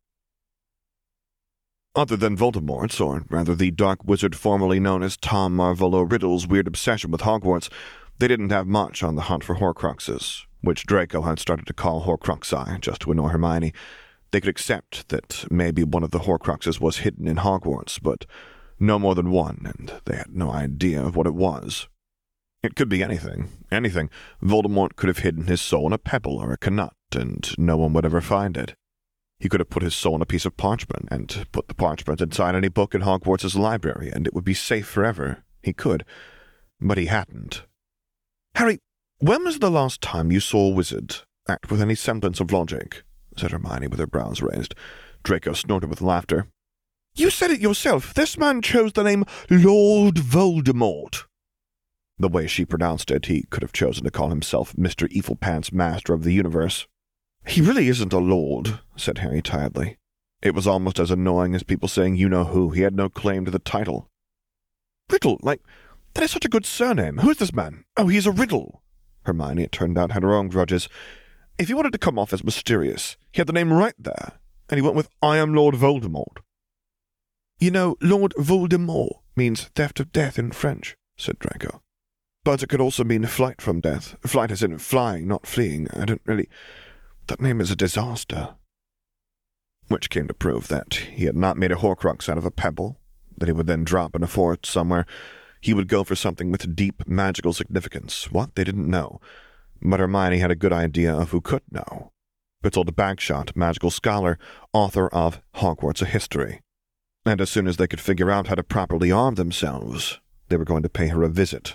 Other than Voldemort's, or rather the dark wizard formerly known as Tom Marvolo Riddle's weird obsession with Hogwarts, they didn't have much on the hunt for Horcruxes, which Draco had started to call Horcruxi, just to annoy Hermione. They could accept that maybe one of the Horcruxes was hidden in Hogwarts, but no more than one, and they had no idea of what it was. It could be anything. Anything. Voldemort could have hidden his soul in a pebble or a knut, and no one would ever find it. He could have put his soul in a piece of parchment, and put the parchment inside any book in Hogwarts' library, and it would be safe forever. He could. But he hadn't. "Harry, when was the last time you saw a wizard act with any semblance of logic?" said Hermione with her brows raised. Draco snorted with laughter. "You said it yourself. This man chose the name Lord Voldemort." The way she pronounced it, he could have chosen to call himself Mr. Evilpants, Master of the Universe. "He really isn't a lord," said Harry tiredly. It was almost as annoying as people saying you-know-who. He had no claim to the title. "Riddle, that is such a good surname. Who is this man? Oh, he's a Riddle." Hermione, it turned out, had her own grudges. If he wanted to come off as mysterious, he had the name right there, and he went with "I am Lord Voldemort." "You know, Lord Voldemort means theft of death in French," said Draco. "But it could also mean flight from death. Flight as in flying, not fleeing. That name is a disaster." Which came to prove that he had not made a Horcrux out of a pebble, that he would then drop in a forest somewhere. He would go for something with deep magical significance. What? They didn't know. But Hermione had a good idea of who could know. Bertolda Bagshot, magical scholar, author of Hogwarts: A History. And as soon as they could figure out how to properly arm themselves, they were going to pay her a visit.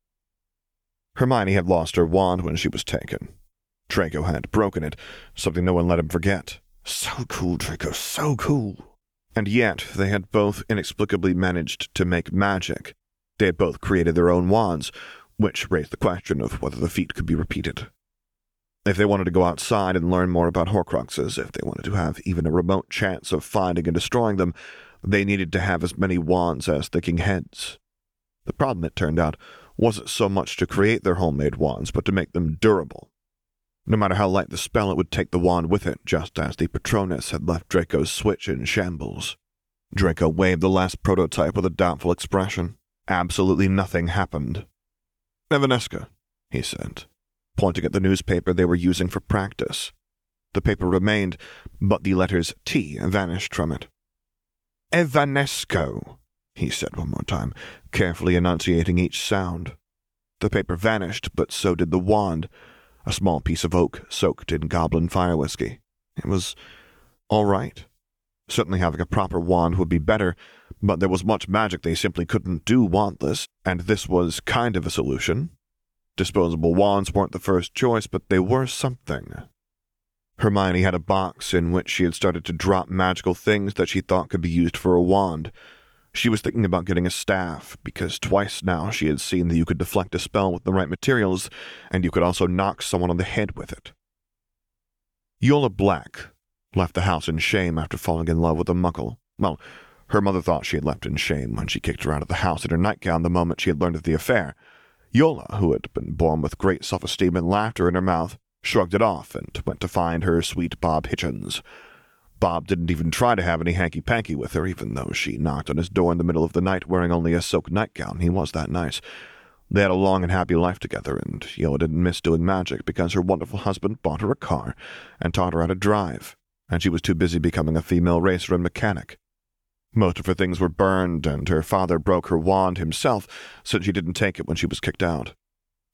Hermione had lost her wand when she was taken. Draco had broken it, something no one let him forget. So cool, Draco, so cool. And yet they had both inexplicably managed to make magic. They had both created their own wands, which raised the question of whether the feat could be repeated. If they wanted to go outside and learn more about Horcruxes, if they wanted to have even a remote chance of finding and destroying them, they needed to have as many wands as thinking heads. The problem, it turned out, wasn't so much to create their homemade wands, but to make them durable. No matter how light the spell, it would take the wand with it, just as the Patronus had left Draco's switch in shambles. Draco waved the last prototype with a doubtful expression. Absolutely nothing happened. "Evanesca," he said, pointing at the newspaper they were using for practice. The paper remained, but the letters T vanished from it. "Evanesco," he said one more time, carefully enunciating each sound. The paper vanished, but so did the wand, a small piece of oak soaked in goblin fire whiskey. It was all right. Certainly having a proper wand would be better, but there was much magic they simply couldn't do wandless, and this was kind of a solution. Disposable wands weren't the first choice, but they were something. Hermione had a box in which she had started to drop magical things that she thought could be used for a wand. She was thinking about getting a staff, because twice now she had seen that you could deflect a spell with the right materials, and you could also knock someone on the head with it. Yola Black left the house in shame after falling in love with a muggle. Well, her mother thought she had left in shame when she kicked her out of the house in her nightgown the moment she had learned of the affair. Yola, who had been born with great self-esteem and laughter in her mouth, shrugged it off and went to find her sweet Bob Hitchens. Bob didn't even try to have any hanky-panky with her, even though she knocked on his door in the middle of the night wearing only a silk nightgown. He was that nice. They had a long and happy life together, and Yola didn't miss doing magic because her wonderful husband bought her a car and taught her how to drive, and she was too busy becoming a female racer and mechanic. Most of her things were burned, and her father broke her wand himself since she didn't take it when she was kicked out.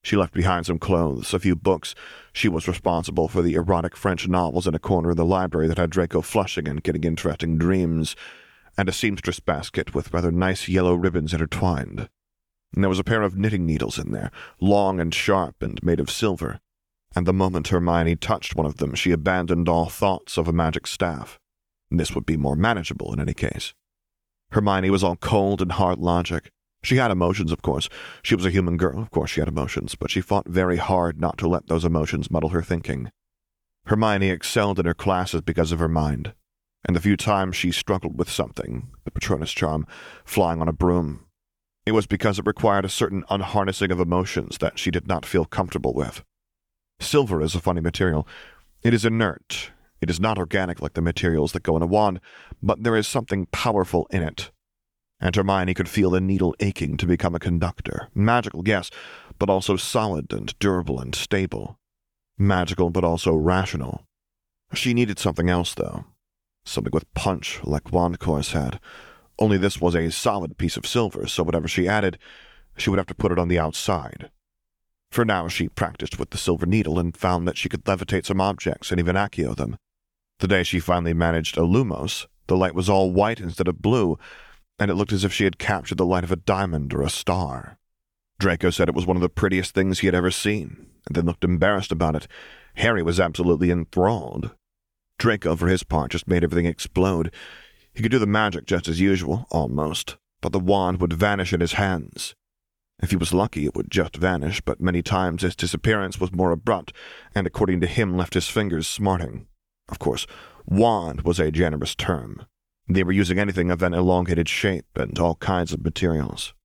She left behind some clothes, a few books. She was responsible for the erotic French novels in a corner of the library that had Draco flushing and getting interesting dreams, and a seamstress basket with rather nice yellow ribbons intertwined. And there was a pair of knitting needles in there, long and sharp and made of silver, and the moment Hermione touched one of them, she abandoned all thoughts of a magic staff. This would be more manageable in any case. Hermione was all cold and hard logic. She had emotions, of course. She was a human girl, of course she had emotions, but she fought very hard not to let those emotions muddle her thinking. Hermione excelled in her classes because of her mind, and the few times she struggled with something, the Patronus charm, flying on a broom, it was because it required a certain unharnessing of emotions that she did not feel comfortable with. Silver is a funny material. It is inert. It is not organic like the materials that go in a wand, but there is something powerful in it. And Hermione could feel the needle aching to become a conductor. Magical, yes, but also solid and durable and stable. Magical, but also rational. She needed something else, though. Something with punch, like Wandcourse had. Only this was a solid piece of silver, so whatever she added, she would have to put it on the outside. For now, she practiced with the silver needle and found that she could levitate some objects and even accio them. The day she finally managed a lumos, the light was all white instead of blue, and it looked as if she had captured the light of a diamond or a star. Draco said it was one of the prettiest things he had ever seen, and then looked embarrassed about it. Harry was absolutely enthralled. Draco, for his part, just made everything explode. He could do the magic just as usual, almost, but the wand would vanish in his hands. If he was lucky, it would just vanish, but many times its disappearance was more abrupt, and according to him left his fingers smarting. Of course, wand was a generous term. They were using anything of an elongated shape and all kinds of materials.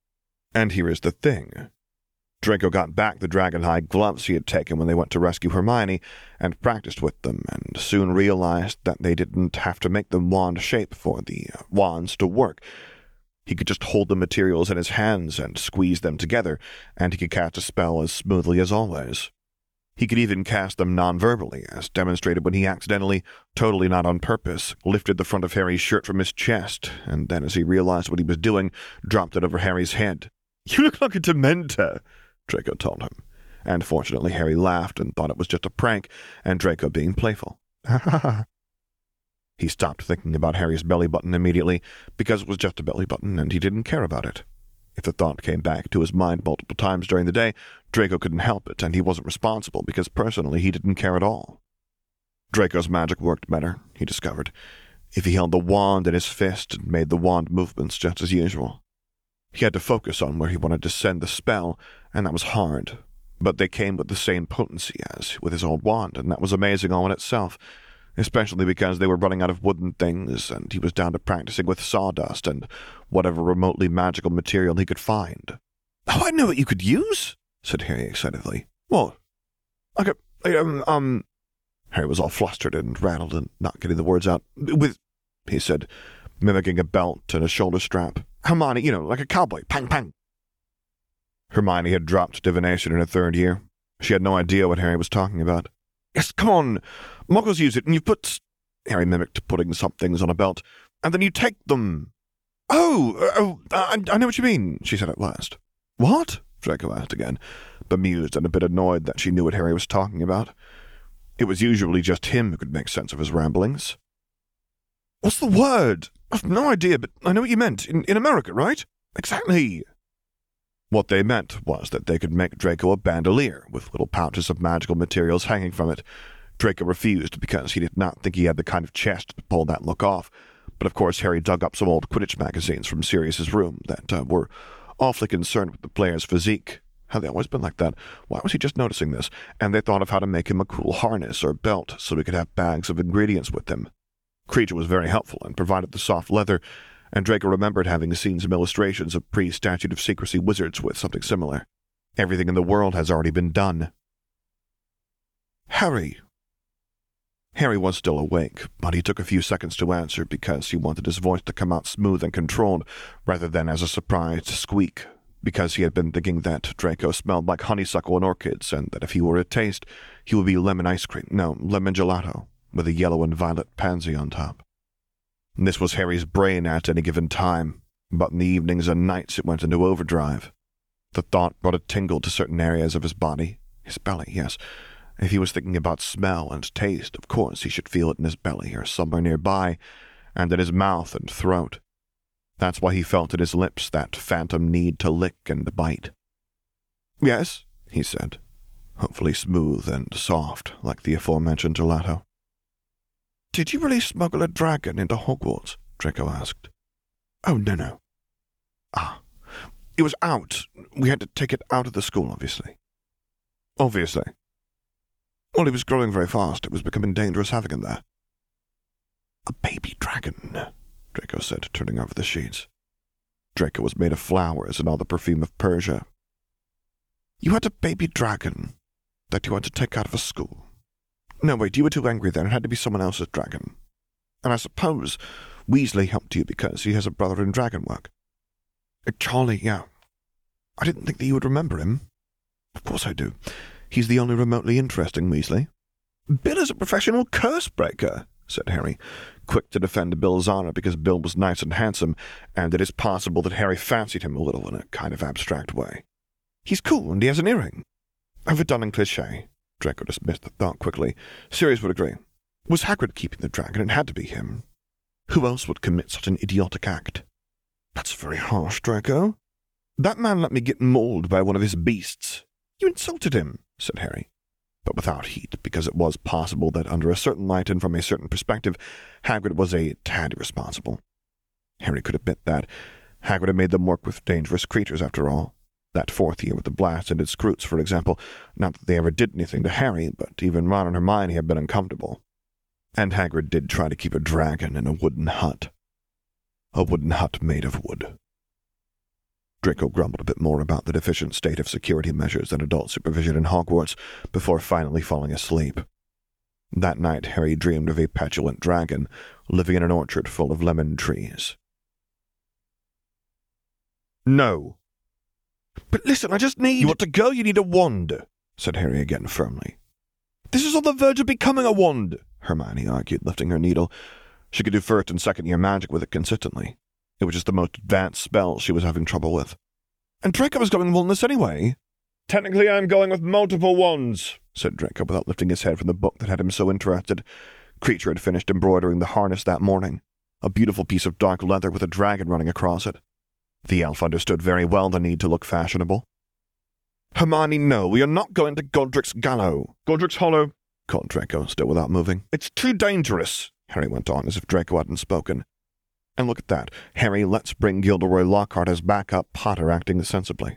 And here is the thing. Draco got back the dragon-hide gloves he had taken when they went to rescue Hermione and practiced with them, and soon realized that they didn't have to make the wand shape for the wands to work. He could just hold the materials in his hands and squeeze them together, and he could cast a spell as smoothly as always. He could even cast them non-verbally, as demonstrated when he accidentally, totally not on purpose, lifted the front of Harry's shirt from his chest, and then as he realized what he was doing, dropped it over Harry's head. "You look like a Dementor," Draco told him, and fortunately Harry laughed and thought it was just a prank, and Draco being playful. He stopped thinking about Harry's belly button immediately, because it was just a belly button and he didn't care about it. If the thought came back to his mind multiple times during the day, Draco couldn't help it, and he wasn't responsible because personally he didn't care at all. Draco's magic worked better, he discovered, if he held the wand in his fist and made the wand movements just as usual. He had to focus on where he wanted to send the spell, and that was hard, but they came with the same potency as with his old wand, and that was amazing all in itself, especially because they were running out of wooden things, and he was down to practicing with sawdust and whatever remotely magical material he could find. "Oh, I know what you could use," said Harry excitedly. "What?" Harry was all flustered and rattled and not getting the words out. "With," he said, mimicking a belt and a shoulder strap. "Hermione, like a cowboy. Pang, pang." Hermione had dropped divination in her third year. She had no idea what Harry was talking about. "Yes, come on. Muggles use it, and you put—" Harry mimicked putting some things on a belt. "And then you take them." I know what you mean," she said at last. "What?" Draco asked again, bemused and a bit annoyed that she knew what Harry was talking about. It was usually just him who could make sense of his ramblings. "What's the word? I've no idea, but I know what you meant. In America, right?" "Exactly." What they meant was that they could make Draco a bandolier with little pouches of magical materials hanging from it. Draco refused because he did not think he had the kind of chest to pull that look off, but of course Harry dug up some old Quidditch magazines from Sirius's room that were awfully concerned with the player's physique. Had they always been like that? Why was he just noticing this? And they thought of how to make him a cool harness or belt so he could have bags of ingredients with him. Kreacher was very helpful and provided the soft leather, and Draco remembered having seen some illustrations of pre-Statute of Secrecy wizards with something similar. Everything in the world has already been done. "Harry." Harry was still awake, but he took a few seconds to answer because he wanted his voice to come out smooth and controlled, rather than as a surprised squeak, because he had been thinking that Draco smelled like honeysuckle and orchids, and that if he were a taste, he would be lemon gelato, with a yellow and violet pansy on top. This was Harry's brain at any given time, but in the evenings and nights it went into overdrive. The thought brought a tingle to certain areas of his body. His belly, yes. If he was thinking about smell and taste, of course he should feel it in his belly or somewhere nearby, and in his mouth and throat. That's why he felt in his lips that phantom need to lick and bite. "Yes," he said, hopefully smooth and soft like the aforementioned gelato. "Did you really smuggle a dragon into Hogwarts?" Draco asked. "Oh, no. Ah, it was out. We had to take it out of the school, obviously." "Obviously?" "Well, he was growing very fast. It was becoming dangerous having him there." "A baby dragon," Draco said, turning over the sheets. Draco was made of flowers and all the perfume of Persia. "You had a baby dragon that you had to take out of a school. No, wait, you were too angry then. It had to be someone else's dragon. And I suppose Weasley helped you because he has a brother in dragon work." "Charlie, yeah. I didn't think that you would remember him." "Of course I do. He's the only remotely interesting Weasley." "Bill is a professional curse breaker," said Harry, quick to defend Bill's honor because Bill was nice and handsome, and it is possible that Harry fancied him a little in a kind of abstract way. "He's cool, and he has an earring." "Overdone and cliché." Draco dismissed the thought quickly. Sirius would agree. Was Hagrid keeping the dragon? It had to be him. Who else would commit such an idiotic act? "That's very harsh, Draco. That man let me get mauled by one of his beasts." "You insulted him," said Harry, but without heat, because it was possible that under a certain light and from a certain perspective, Hagrid was a tad irresponsible. Harry could admit that. Hagrid had made them work with dangerous creatures, after all. That fourth year with the blast-ended Scroots, for example. Not that they ever did anything to Harry, but even Ron and Hermione had been uncomfortable. And Hagrid did try to keep a dragon in a wooden hut. A wooden hut made of wood. Draco grumbled a bit more about the deficient state of security measures and adult supervision in Hogwarts before finally falling asleep. That night, Harry dreamed of a petulant dragon living in an orchard full of lemon trees. "No." "But listen, I just need—" "You want to go? You need a wand," said Harry again firmly. "This is on the verge of becoming a wand," Hermione argued, lifting her needle. She could do first and second year magic with it consistently. It was just the most advanced spell she was having trouble with. "And Draco was going wandless anyway." "Technically I'm going with multiple wands," said Draco without lifting his head from the book that had him so interested. Creature had finished embroidering the harness that morning, a beautiful piece of dark leather with a dragon running across it. The elf understood very well the need to look fashionable. "Hermione, no, we are not going to Godric's Gallow." "Godric's Hollow," called Draco, still without moving. "It's too dangerous," Harry went on, as if Draco hadn't spoken. And look at that. Harry, let's bring Gilderoy Lockhart as backup, Potter acting sensibly.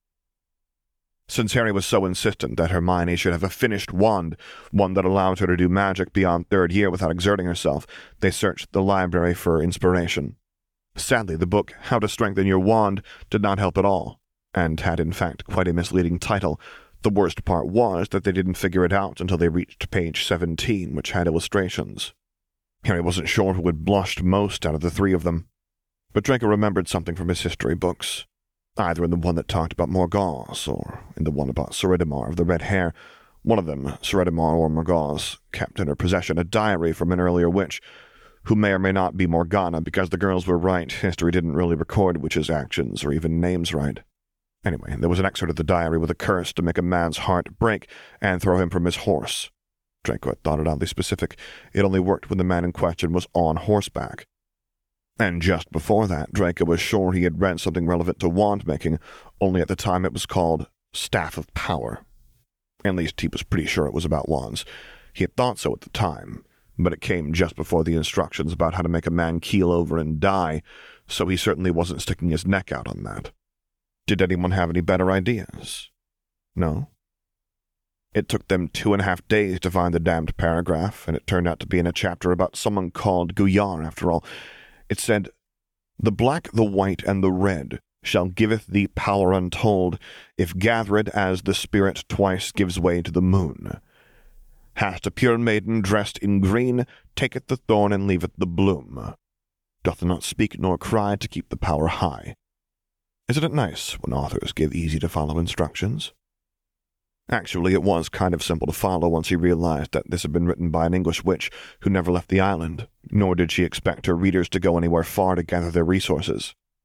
Since Harry was so insistent that Hermione should have a finished wand, one that allowed her to do magic beyond third year without exerting herself, they searched the library for inspiration. Sadly, the book, How to Strengthen Your Wand, did not help at all, and had in fact quite a misleading title. The worst part was that they didn't figure it out until they reached page 17, which had illustrations. Harry wasn't sure who had blushed most out of the three of them, but Draco remembered something from his history books, either in the one that talked about Morgause, or in the one about Ceridimar of the red hair. One of them, Ceridimar or Morgause, kept in her possession a diary from an earlier witch, who may or may not be Morgana, because the girls were right, history didn't really record witches' actions or even names right. Anyway, there was an excerpt of the diary with a curse to make a man's heart break and throw him from his horse. Draco had thought it oddly specific. It only worked when the man in question was on horseback. And just before that, Draco was sure he had read something relevant to wand-making, only at the time it was called Staff of Power. At least he was pretty sure it was about wands. He had thought so at the time, but it came just before the instructions about how to make a man keel over and die, so he certainly wasn't sticking his neck out on that. Did anyone have any better ideas? No? It took them 2.5 days to find the damned paragraph, and it turned out to be in a chapter about someone called Guyar, after all. It said, "The black, the white, and the red shall giveth thee power untold, if gathered as the spirit twice gives way to the moon. Hast a pure maiden dressed in green, taketh the thorn and leaveth the bloom. Doth not speak nor cry to keep the power high." Isn't it nice when authors give easy-to-follow instructions? Actually, it was kind of simple to follow once he realized that this had been written by an English witch who never left the island, nor did she expect her readers to go anywhere far to gather their resources.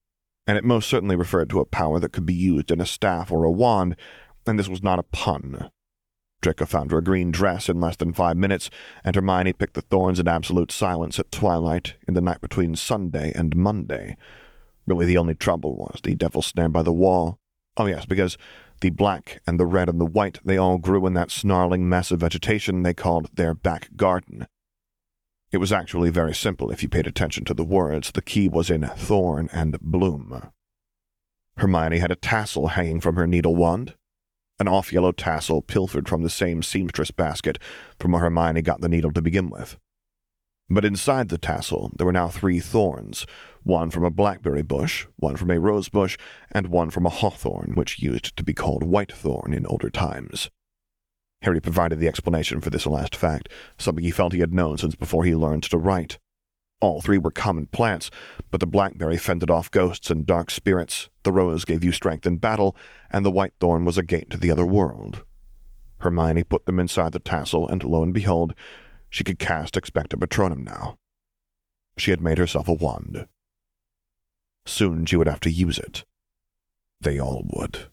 and it most certainly referred to a power that could be used in a staff or a wand, and this was not a pun. Draco found her a green dress in less than 5 minutes, and Hermione picked the thorns in absolute silence at twilight in the night between Sunday and Monday. Really, the only trouble was the devil's snare by the wall. Oh yes, because the black and the red and the white, they all grew in that snarling mess of vegetation they called their back garden. It was actually very simple if you paid attention to the words. The key was in thorn and bloom. Hermione had a tassel hanging from her needle wand, an off-yellow tassel pilfered from the same seamstress basket from where Hermione got the needle to begin with. But inside the tassel there were now 3 thorns, one from a blackberry bush, one from a rose bush, and one from a hawthorn, which used to be called whitethorn in older times. Harry provided the explanation for this last fact, something he felt he had known since before he learned to write. All 3 were common plants, but the blackberry fended off ghosts and dark spirits, the rose gave you strength in battle, and the whitethorn was a gate to the other world. Hermione put them inside the tassel, and lo and behold, she could cast Expecto Patronum now. She had made herself a wand. Soon she would have to use it. They all would.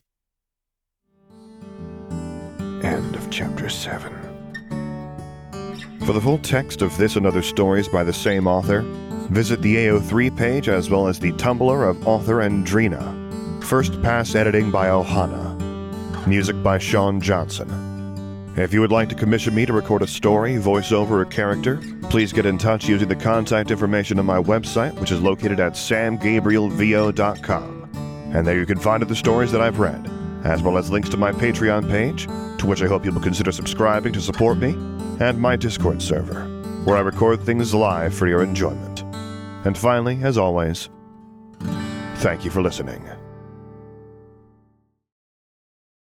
End of Chapter 7. For the full text of this and other stories by the same author, visit the AO3 page as well as the Tumblr of author Andrina. First pass editing by Ohana. Music by Sean Johnson. If you would like to commission me to record a story, voiceover, or character, please get in touch using the contact information on my website, which is located at samgabrielvo.com. And there you can find the stories that I've read, as well as links to my Patreon page, to which I hope you will consider subscribing to support me, and my Discord server, where I record things live for your enjoyment. And finally, as always, thank you for listening.